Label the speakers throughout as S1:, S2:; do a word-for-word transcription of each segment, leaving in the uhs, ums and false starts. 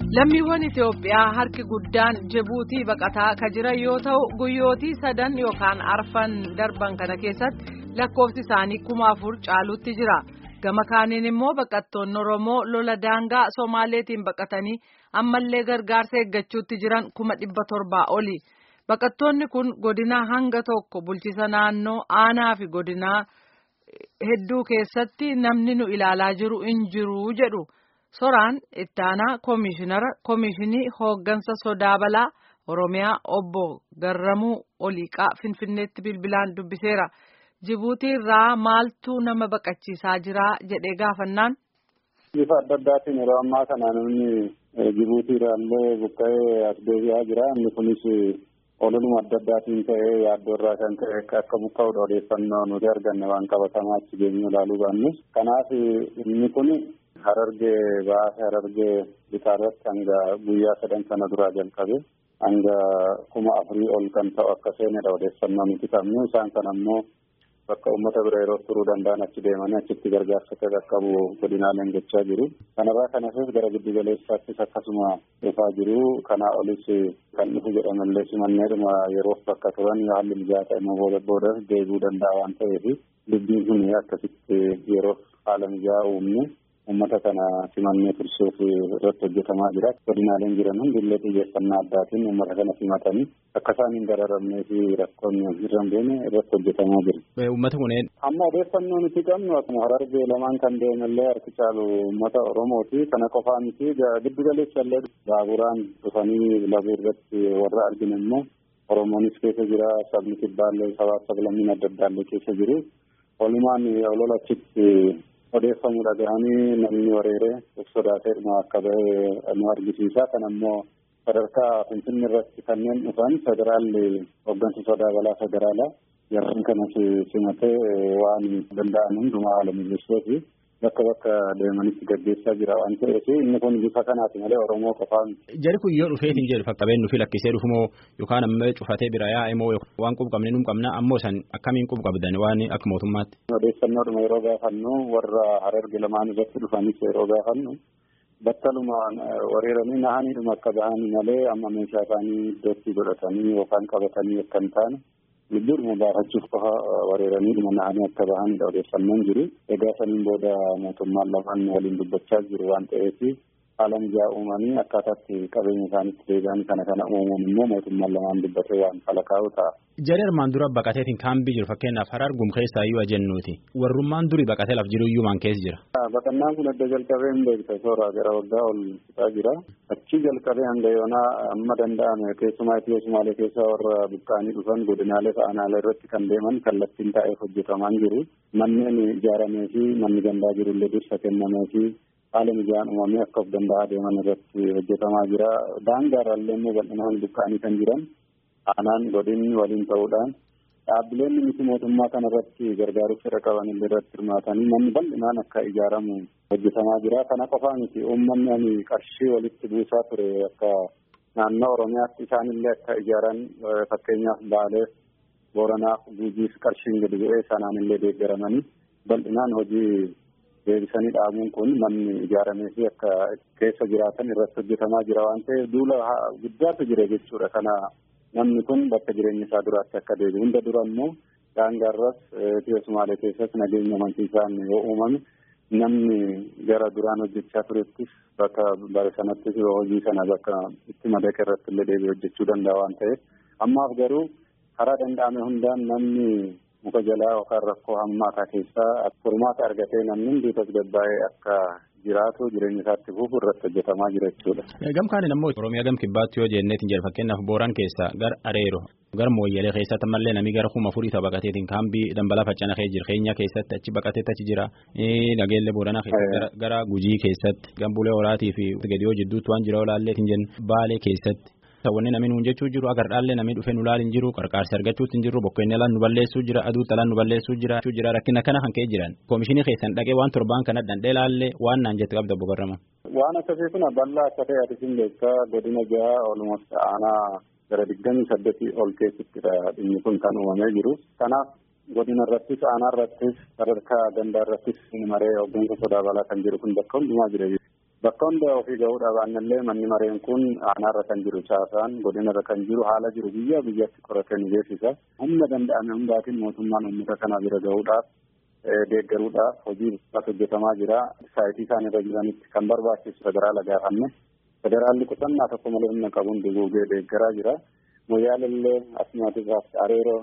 S1: Lammiiwwan Itoophiyaa harki guddaan Jibuutii baqataa ka jiran yoo ta'u guyyootii sadan yookaan arfan darban kana keessatti lakkoofsi isaanii kuma afur caalutti jira. Gama kaaniin immoo baqattoonni Oromoo lola daangaa Somaaleetiin baqatanii ammallee gargaarsa eeggachuutti jiran kuma dhibba torbaa oli. Baqattoonni kun godina hanga tokko bulchiisa naannoo aanaa fi godina hedduu keessatti namni nu ilaalaa jiru hin jiru jedhu. Soraan ittaanaa koomishinara koomishinii hooggansa sodaa balaa Oromiyaa obbo Garramuu Oliiqaa Finfinneetti bilbilaan dubbiseera. Jibuutii irraa maaltu nama baqachiisaa jira jedhee gaafannaan.
S2: Bifa adda addaatiin yeroo ammaa kana namni Jibuutii irraallee buqqa'ee as deebi'aa jira. Inni kunis ololuma adda addaatiin ta'ee yaaddoo irraa kan ta'e akka buqqa'uudha odeeffannoo nuti arganne waan qabatamaa achi deemnee ilaaluu baannu. Kanaaf inni kun Harargee baasee Harargee bitaarratti hanga guyyaa sadan sana duraa jalqabe hanga kuma afurii ol kan ta'u akka seenedha odeeffannoo nuti qabnu. Isaan kan ammoo bakka uummata bira yeroo turuu danda'an achi deemanii achitti gargaarsa qaqqabu godinaaleen gochaa jiru. Kanarraa kanas gara giddu galeessaattis akkasuma dhufaa jiru. Kanaa olis kan dhufu jedhamallee simanneedhuma yeroof bakka turan haalli mijaa'aa immoo booda booda deebi'uu danda'a waan ta'eef dubbiin kun akkasitti yeroof haala mijaa'aa uumne. Uummata kana simannee tursuuf irratti hojjetamaa jira. Godinaaleen jiran hundillee xiyyeeffannaa addaatiin uummata kana simatanii akka isaan hin dararamnee fi rakkoon irra hin buune irratti hojjetamaa jira.
S3: Uummata kunneen
S2: amma odeeffannoo nuti qabnu akkuma Harargee lamaan kan deemallee harki caalu uummata Oromooti. Kana qofaa miti giddu galeessallee baaburaan dhufanii labuu irratti warra arginu immoo Oromoonis keessa jira. Sabni kibbaallee sabaa sablammiin adda addaallee keessa jiru. Walumaan olola achitti odeeffannoo dhaga'anii namni wareeree sodaatee dhuma akka bahe nu argisiisa. Kan ammoo sadarkaa Finfinnee irratti kanneen dhufan federaalli hooggansa sodaa balaa federaalaa yeroo kanas simatee waan danda'an hundumaa haala mijeessee fi bakka bakka deemanitti gaggeessaa jira waan ta'eef inni kun bifa kanaati malee Oromoo qofaa miti.
S3: Jari kun yoo dhufeetiin jedhu fakkabeen nufi lakkisee dhufumoo yookaan ammoo cufatee bira yaa'e moo waan qubqabne nu qabna ammoo san akkamiin qubqabdan waan akka mootummaatti.
S2: Odeeffannoodhuma yeroo gaafannu warra Hararge lamaan irratti dhufanis yeroo gaafannu battalumaan wareeranii nahaniidhuma akka bahan malee amma meeshaa isaanii iddootti godhatanii yookaan qabatanii akka hin taane lubbuudhuma baafachuuf qofa wareeranii dhuma nahanii akka bahanidha odeeffannoon jiru. Egaa saniin booda mootummaan lamaan waliin dubbachaa jiru waan ta'eef haala mijaa'aa uumanii akkaataatti qabeenya isaaniitti deebi'an kana kana uumuun immoo mootummaan lamaan dubbatee waan falakaa'u ta'a.
S3: Jari armaan dura baqateetiin kaambii jiru fakkeenyaaf Harargum keessaa iyyuu ajennuuti. Warrummaan duri baqatee laf jiru iyyuu maan keessa jira.
S2: Baqannaan kun adda jalqabee hin beekta soora gara waggaa ol fixaa jira. Achi jalqabee hanga yoonaa amma danda'ame keessumaa Itiyoo Sumaalee keessaa warra buqqaanii dhufan godinaalee aanaalee irratti kan deeman kallattiin taa'eef hojjetamaa jiru. Manneen ijaaramee fi manni gandaa jirullee dursa kennamee fi haala mijaa'aan uumamee akka of danda'aa deeman irratti hojjetamaa jira. Daangaarraallee immoo bal'inaan buqqaanii kan jiran aanaan godinni waliin ta'uudhaan dhaabbileen miti mootummaa kana irratti gargaaruuf fedha qaban illee irratti hirmaatanii manni bal'inaan akka ijaaramu hojjetamaa jira. Kana qofaa miti uummanni ani qarshii walitti buusaa ture akka naannoo Oromiyaatti isaanillee akka ijaaran fakkeenyaaf Baaleef Booranaaf Guujiif qarshiin gadi bu'ee sanaan illee deeggaramanii bal'inaan hojii deebisanii dhaabuun kun manni ijaaramee fi akka keessa jiraatan irratti hojjetamaa jira waan ta'eef duula guddaatu jira jechuudha. Kana namni kun bakka jireenya isaa duraatti akka deebi'u hunda dura immoo daangaarras Itiyoo Sumaalee keessatti nageenya amansiisaan yoo uumame namni gara duraan hojjechaa turettis bakka bara sanattis hojii sana bakka itti madaqe irratti illee deebi'ee hojjechuu danda'a waan ta'eef ammaaf garuu karaa danda'ame hundaan namni muka jalaa yookaan rakkoo hammaataa keessaa furmaata argatee namni hundi tasgabbaa'ee akka jiraatu jireenya isaatti fufu irratti hojjetamaa jira jechuudha.
S3: Gam kaaniin ammoo Oromiyaa gam kibbaatti yoo jenneetiin jedhu fakkeenyaaf Booraan keessa gara Areero gara Mooyyalee keessatti ammallee namni gara kuma afurii ta'u baqateetiin kaambii Dambalaa Faccana keessa jira. Keenyaa keessatti achi baqateetti achi jira. Nageellee Booranaa keessatti gara Gujii keessatti Gambulee Horaatii fi Gadiyoo jidduutti waan jira olaalleetiin jennu Baalee keessatti. Wanni namni nuun jechuu jiru agar dhaallee namni dhufee nu laal hin jiru qarqaarsi argachuutti hin jiru bokkeenni alaan nu balleessuu jira aduu talaan nu balleessuu jira jira rakkina kana kan ka'e jiran koomishinii keessan dhaqee waan torbaan kana dhandhee laallee waan naan jette qabda boqorrama.
S2: Waan akkasii kun bal'aa akka ta'e ati sin beektaa godina jaha olumos aanaa gara digdamii saddeetii ol keessattidha dhimmi kun kan uumamee jiru. Kanaaf godina irrattis aanaa irrattis sadarkaa gandaa irrattis maree hooggansa sodaa balaa kan jiru kun bakka hundumaa jira. bakka hunda ofii ga'uudhaaf aanallee manni mareen kun aanaarra kan jiru caasaan godinarra kan jiru haala jiru biyya biyyatti qoratee ni beeksisa. Humna danda'ame hundaatiin mootummaan uummata kana bira ga'uudhaaf deeggaruudhaaf hojii hojjetamaa jira. Saayitii isaan irra jiranitti kan barbaachisu federaala gaafanne federaalli qusannaa tokko malee humna qabuun duguugee deeggaraa jira. Moyyaalellee asumaatis areeroo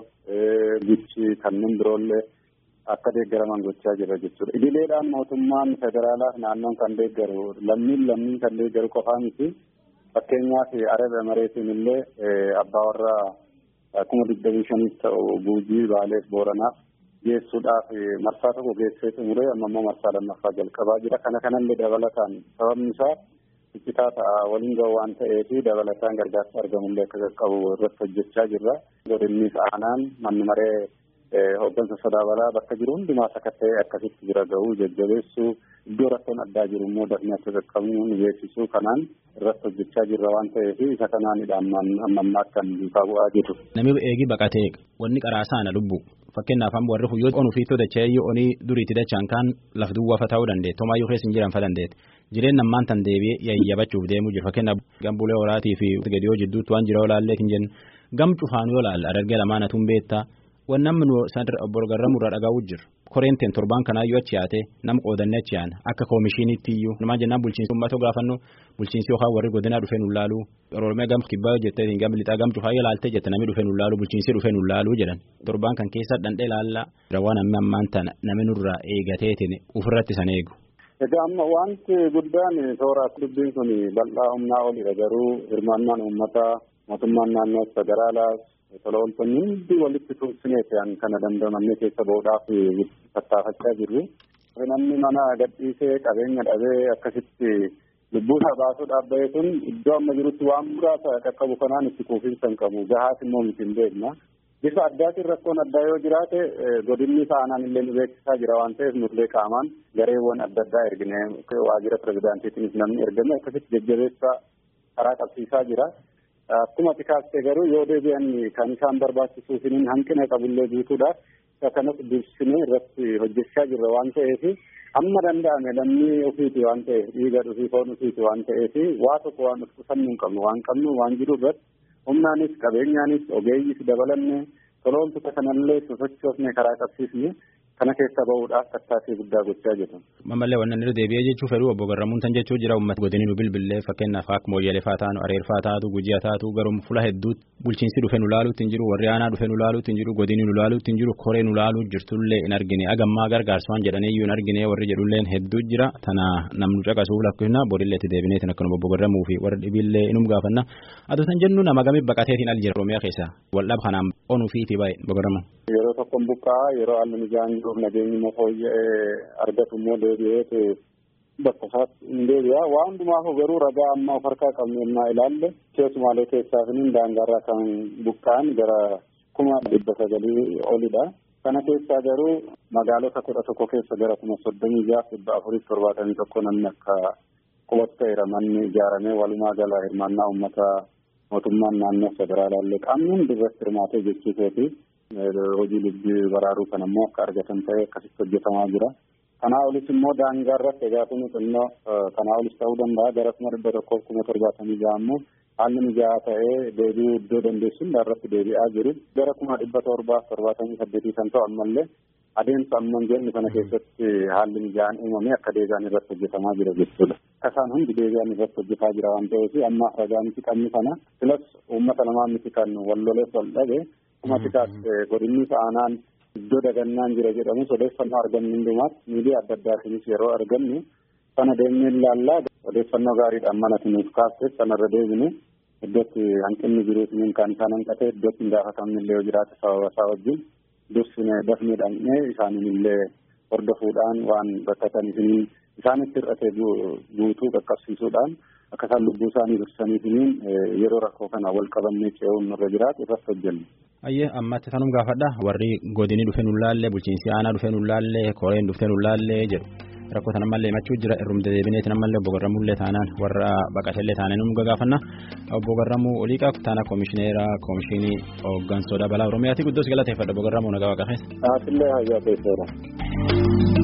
S2: bichi kanneen biroollee akka deeggaraman gochaa jira jechuudha. Idileedhaan mootummaan federaalaaf naannoon kan deeggaru lammiin lammiin kan deeggaru qofaa miti. Fakkeenyaaf Arab Emireetiin illee abbaa warraa kuma digdamii shaniif ta'u Guujii, Baaleef, Booranaaf geessuudhaaf marsaa tokko geessee xumuree amma immoo marsaa lammaffaa jalqabaa jira. Kana kanallee dabalataan sababni isaa iccitaa ta'a waliin ga'u waan ta'eef dabalataan gargaarsa argamullee akka qaqqabu irratti hojjechaa jirra. Godinnis aanaan manni maree hooggansa sodaabalaa bakka jiru hundumaa sakatta'ee akkasitti bira ga'uu jajjabeessuu iddoo rakkoon addaa jiru immoo dafnee akka qaqqabnu nu beeksisuu kanaan irratti hojjechaa jirra waan ta'eef isa kanaanidha amma ammaa kan duukaa bu'aa jiru. Namni
S3: eegii baqatee wanni qaraasaana lubbu fakkeenyaaf amma warri huyyoo onuu fi dachee onii duriitti dachaan kaan laf duwwaafa ta'uu dandeetti homaayyuu keessa hin jiran fa dandeetti jireenya ammaan tan deebi'ee yayyabachuuf deemuu jiru fakkeenyaaf gambulee horaatii fi gadiyoo jidduutti waan jira olaallee hin jennu gam cufaan yoo laalla adargee lamaan atuun beektaa waan namni nu obbo Garramuu irraa dhagaa'uu jiru. Koreenteen torbaan kanaayyuu achi yaate nama qoodannee achi yaana akka koomishiniitti iyyuu namaa jennaan bulchiinsi uummatoo gaafannu bulchiinsi yookaan warri godinaa dhufee nu laaluu Oromiyaa gam kibbaa jettee gam lixaa gam cufaa yoo laaltee jette namni dhufee nu laaluu bulchiinsi dhufee nu laaluu jedhan torbaan kan keessa dhandhee laallaa rawaan amma ammaan tana namni nurraa eegateetiin ofirratti san eegu.
S2: Egaa amma wanti guddaan toora dubbiin kun bal'aa humnaa olidha garuu hirmaannaan uummataa mootummaan naannoo federaalaas tola ooltonni hundi walitti tumsineetiin kana dandamannee keessa ba'uudhaaf tattaafachaa jirru. Namni mana gadhiisee qabeenya dhabee akkasitti lubbuusaa baasuudhaaf ba'e sun iddoo amma jirutti waan muraasa qaqqabu kanaan itti kuufinsa hin qabu. Gahaas immoo miti hin beekna. Bifa addaatiin rakkoon addaa yoo jiraate godinni aanaan illee nu beeksisaa jira waan ta'eef nullee qaamaan gareewwan adda addaa ergine waajjira pirezidaantiitiinis namni ergame akkasitti jajjabeessaa karaa qabsiisaa jira. Akkuma xiqqaastee garuu yoo deebi'an kan isaan barbaachisuufin hanqina qabullee guutuudhaaf kanas dursinee irratti hojjechaa jirra waan ta'eef amma danda'ame lammii ofiiti waan ta'eef dhiiga dhufii foon ofiiti waan ta'eef waa tokko waan of qusannuu hin qabnu waan qabnu waan jiru irratti humnaanis qabeenyaanis ogeeyyiis dabalanne tolooltota kanallee sosochoofne karaa qabsiisne kana keessa ba'uudhaaf tattaaffii guddaa gochaa jirra.
S3: Mamallee wannan irra deebi'ee jechuu fedhu obbo Garramuun tan jechuu jira uummata godinii nu bilbilee fakkeenyaaf akka Mooyyalee fa'aa taanu Areer fa'aa taatu Gujii taatu garuu fuula hedduutti bulchiinsi dhufee nu laaluutti hin jiru warri aanaa dhufee nu laaluutti hin jiru godinii nu laaluutti hin jiru koree nu laaluu jirtullee hin argine agammaa gargaarsaan jedhanii iyyuu hin argine warri jedhulleen hedduu jira tana namnu caqasuuf lakkisna boodillee itti deebineetiin akkuma obbo Garramuu fi warri dhibillee inum gaafanna adoo tan jennu nama gamii baqateetiin al jira Oromiyaa keessa waldhab kanaan onuu fiiti baay'ee obbo Garramuu.
S2: Yeroo tokkoon buqqaa yeroo haalli mijaan jiruuf nageenyi moo fooyya'ee argatu immoo deebi'eetu bakka isaatti hin deebi'a. Waa hundumaaf garuu ragaa amma of harkaa qabnu yennaa ilaalle keessumaalee keessaafin daangaarraa kan buqqaan gara kuma dhibba sagalii olidha. Kana keessaa garuu magaalota kudha tokko keessa gara kuma soddomii jaaf dhibba afurii torbaatamii tokko namni akka qubatu ta'eera manni ijaaramee walumaa gala hirmaannaa uummata mootummaan naannoo federaalaallee qaamni hundi irratti hirmaatee jechuuseeti. Hojii lubbii baraaruu kan ammoo akka argatan ta'ee akkasitti hojjetamaa jira. Kanaa olis immoo daangaa irratti egaa kun xinnoo kanaa olis ta'uu danda'a gara kuma dhibba tokkoof kuma torbaatamii ja'a ammoo haalli mijaa'aa ta'ee deebi'uu iddoo dandeessuun irratti deebi'aa jiru. Gara kuma dhibba torbaaf torbaatamii saddeetii kan ta'u ammallee adeemsa amman jennu kana keessatti haalli mijaa'aan uumamee akka deebi'an irratti hojjetamaa jira jechuudha. Kasaan hundi deebi'an irratti hojjetaa jira waan ta'eef amma ragaa miti qabni kana filas uummata lamaa miti kan walloleef wal dhabe. Kuma xiqqaas godinni aanaan iddoo dagannaan jira jedhamu odeeffannoo argannu hundumaatti miidiyaa adda addaatiinis yeroo argannu sana deemnee ilaallaa odeeffannoo gaariidhaan mana nuuf kaasee sanarra deebine iddootti hanqinni jiruutiin kan isaan hanqate iddootti hin gaafatamne illee yoo jiraate sababa isaa wajjin dursine dafnee dhaqnee isaaniin illee hordofuudhaan waan rakkataniifiniin isaanitti hir'ate guutuu qaqqabsiisuudhaan akka isaan lubbuu isaanii dursaniifiniin yeroo rakkoo kana wal qabannee ce'uun irra jiraatu irratti hojjennu.
S3: Ayyee ammatti sanum gaafadha warri godinii dhufee nu laallee bulchiinsi aanaa dhufee nu laallee koreen dhufee nu laallee jedhu rakkoo sana ammallee himachuu jira irrumda deebineetiin ammallee obbo Garramullee taanaan warra baqatellee taanaan nu gaafanna obbo Garramuu Oliiqaa taana koomishineera koomishinii hooggansoota balaa Oromiyaati guddoos galateeffadha obbo Garramuu nagaa waaqaafes.
S2: Aatillee hayyaa keesseera.